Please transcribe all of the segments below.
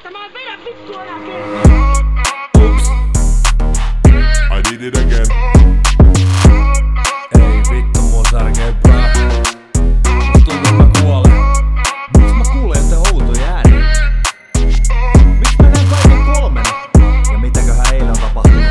että mä en vedä vittua enää kertaa. Oops, I did it again. Ei vittu mua särkeipää. Musta tuntuu mä kuolen. Miks mä kuulen joten outoja ääniä? Miks mä näen kaiken kolmena? Ja mitäköhän eilen on tapahtunut?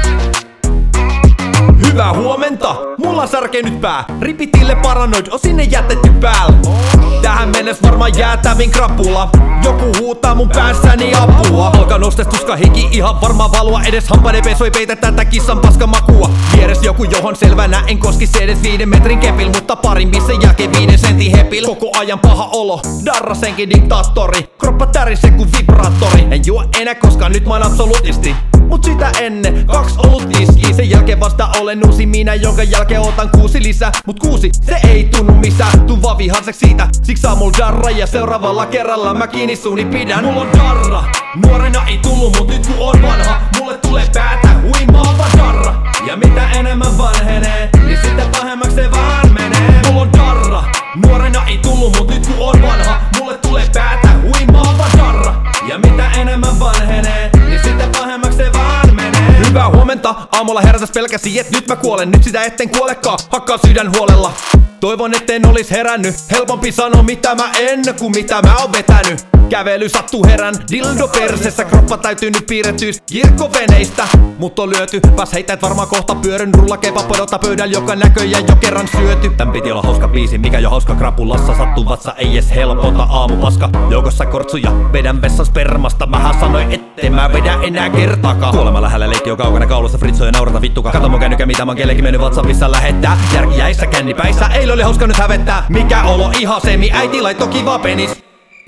Hyvää huomenta! Mulla on särkenyt pää. Ripitille paranoid, on sinne jätetty päälle. Tähän mennessä varmaan jäätävin krapula. Joku huutaa mun päässäni apua. Alkaa nostestuska hiki, ihan varma valua. Edes hampaiden pesu ei peitä tätä kissan paskamakua. Vieres joku johon selvänä en koskisi edes 5 metrin kepil. Mutta parin bissen jälkeen 5 sentin hepil. Koko ajan paha olo, darrasenkin diktaattori. Kroppa tärisee kuin vibraattori. En juo enää koskaan, nyt mä oon absolutisti. Mut sitä ennen 2 olut tiskiin. Sen jälkeen vasta olen uusi minä, jonka jälkeen otan 6 lisää. Mut 6 se ei tunnu missään. Tuun vaan vihaseks siitä, siksi saa mul darra. Ja seuraavalla kerralla mä kiinni suuni pidän. Mulla on darra, nuorena ei tullu, mut nyt kun on vanha, mulle tulee päätä huimaa vaan darra. Ja mitä enemmän vanhenee, niin sitä pahemmaksi se vaan menee. Mulla on darra, nuorena ei tullu, mut nyt kun on vanha, mulle tulee päätä huimaa vaan darra. Ja mitä enemmän vanhenee, niin sitä pahemmaksi se vaan menee. Hyvää huomenta, aamulla herätäs pelkäsi, et nyt mä kuolen. Nyt sitä etten kuolekaan, hakkaa sydän huolella. Toivon etten olis herännyt, helpompi sanoa mitä mä en, kuin mitä mä oon vetänyt. Kävely sattuu herän, dildo persessä, kroppa täytyy nyt piirrettyys kirkkoveneistä. Mut on lyöty, pääs heittäet varmaan kohta pyöryn. Rullakepa podota pöydällä, joka näköjään jo kerran syöty. Tän piti olla hauska biisi, mikä jo hauska krapulassa. Sattuu vatsa, ei edes helpota aamupaska. Joukossa kortsuja, vedän vessan spermasta. Mähän sanoin, ettei mä vedä enää kertaakaan. Kuolema lähellä, leikki on kaukana kaulussa, fritsoja naurata vittuka. Kato mun kännykkä, mitä mä oon kellekin mennyt WhatsAppissa lähettää. Järki jäissä, kännipäissä, ei oli hauska nyt hävettää. Mikä olo ihan semi, äiti laittoi kiva penis.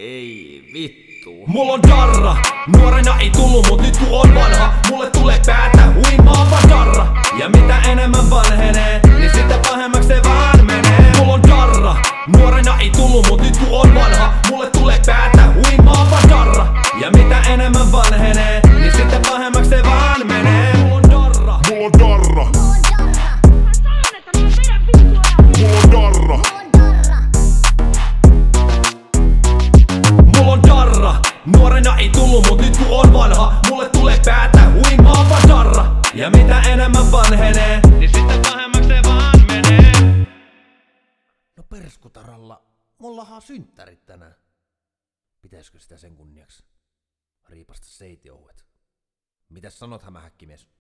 Ei vittu. Mulla on darra, nuorena ei tullu, mut nyt kun on vanha, mulle tulee päätä huimaa vaan darra. Ja mitä enemmän vanhenee, niin sitä pahemmaksi se vaan menee. Mulla on darra, nuorena ei tullu, mut nyt kun on vanha, mulle tulee päätä huimaa vaan darra. Ja mitä enemmän vanhenee, niin sitä pahemmaksi se vaan menee. Mulla on darra, Mulla on darra, Mä sanon, että mä en vedä vittua enää. mulla on darra. mulla on darra, nuorena ei tullu, mut nyt kun on vanha, mulle tulee päätä huimaa vaan darra. Ja mitä enemmän vanhenee, niin sitä pahemmaksi se vaan menee. No perskutaralla, mullahan on synttärit tänään. Pitäisikö sitä sen kunniaksi riipasta seitiouet? Mitäs sanot, hämähäkkimies?